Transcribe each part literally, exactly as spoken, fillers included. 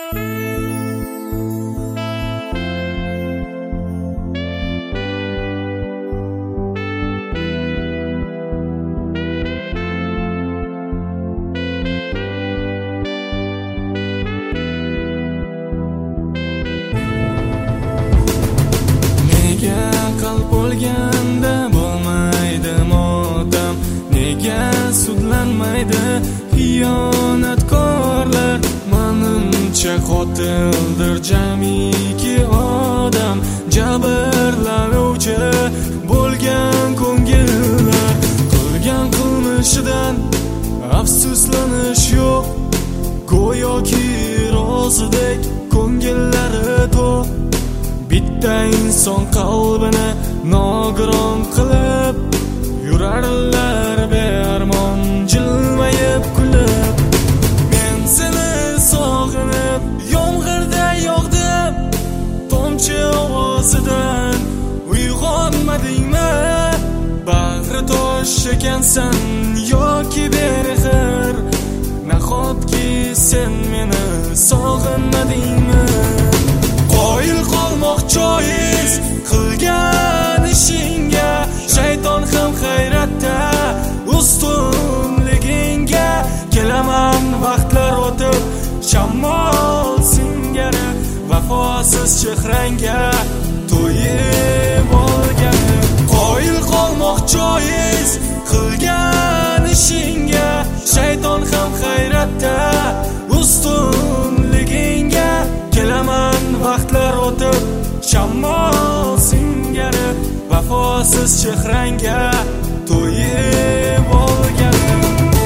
Bo'lganda bo'lmaydi motam, nega sudlanmaydi xiyonatkorlar? Menimcha qotildir jamiki odam, jabrlanuvchi bo'lgan ko'ngillar. Qilgan qilmishidan afsuslanish yo'q, go'yoki rozidek ko'ngillari to'q. Bitta inson qalbini nogiron qilib yurarlar bearmon jilmayib kulib. Men seni sog'inib yomg'irda yog'dim, tomchi ovozidan uyg'onmadingmi? Bag'ri tosh ekansan yoki berehr, nahotki sen meni sog'inmadingmi? Qoyil qolmoq joiz qilgan ishingga, shayton ham hayratda ustunligingga. Kelaman vaqtlar o'tib shamol singari, vafosiz chehrangga to'yib olganim. Qoyil qolmoq joiz qilgan ishingga, shayton ham hayratda ustunligingga. Kelaman vaqtlar o'tib shamol singari, vafosiz chehrangga to'yib olganim.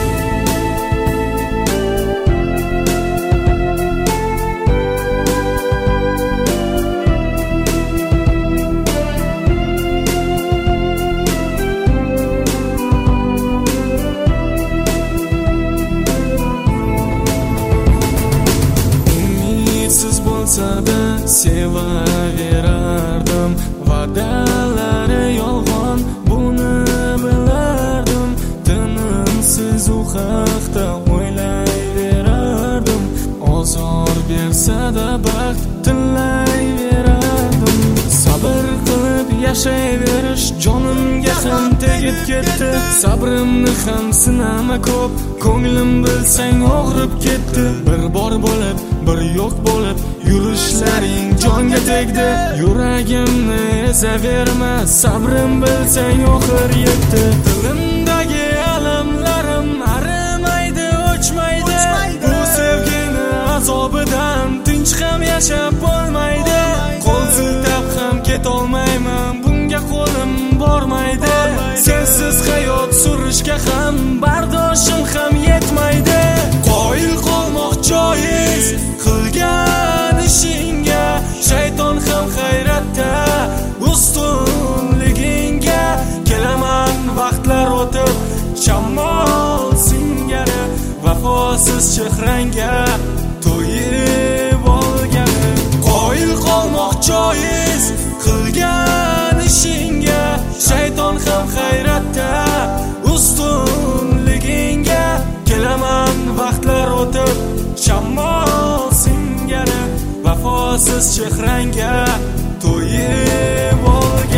Bo'lsa-da sevaverardim, va'dalari yolg'on buni bilardim. Tinimsiz u haqda o'ylayverardim, ozor bersa-da baxt tilayverardim. Sabr qilib yashayverish jonimga ham tegib ketdi. Sabrimni ham sinama ko'p, ko'nglim bilsang og'rib ketdi. Bir bor bo'lib bir yo'q bo'lib yurishlaring jonga tegdi. Yuragimni ezaverma, sabrim bilsang oxir yetdi. Dilimdagi alamlarim arimaydi, o'chmaydi. Bu sevgini azobidan tinch ham yashab bo'lmaydi. Qo'l siltab ham ketolmayman, bunga qo'lim bormaydi. Sensiz hayot surishga ham bardoshim ham yetmaydi. Qoyil qolmoq joiz qilgan ishingga, shayton ham hayratda ustunligingga. Kelaman vaqtlar o'tib shamol singari, vafosiz chehrangga to'yib olganim. Qoyil qolmoq joiz qilgan ishingga, shayton ham hayratda ustunligingga. Kelaman vaqtlar o'tib shamol singari, vafosiz chehrangga to'yib olganim.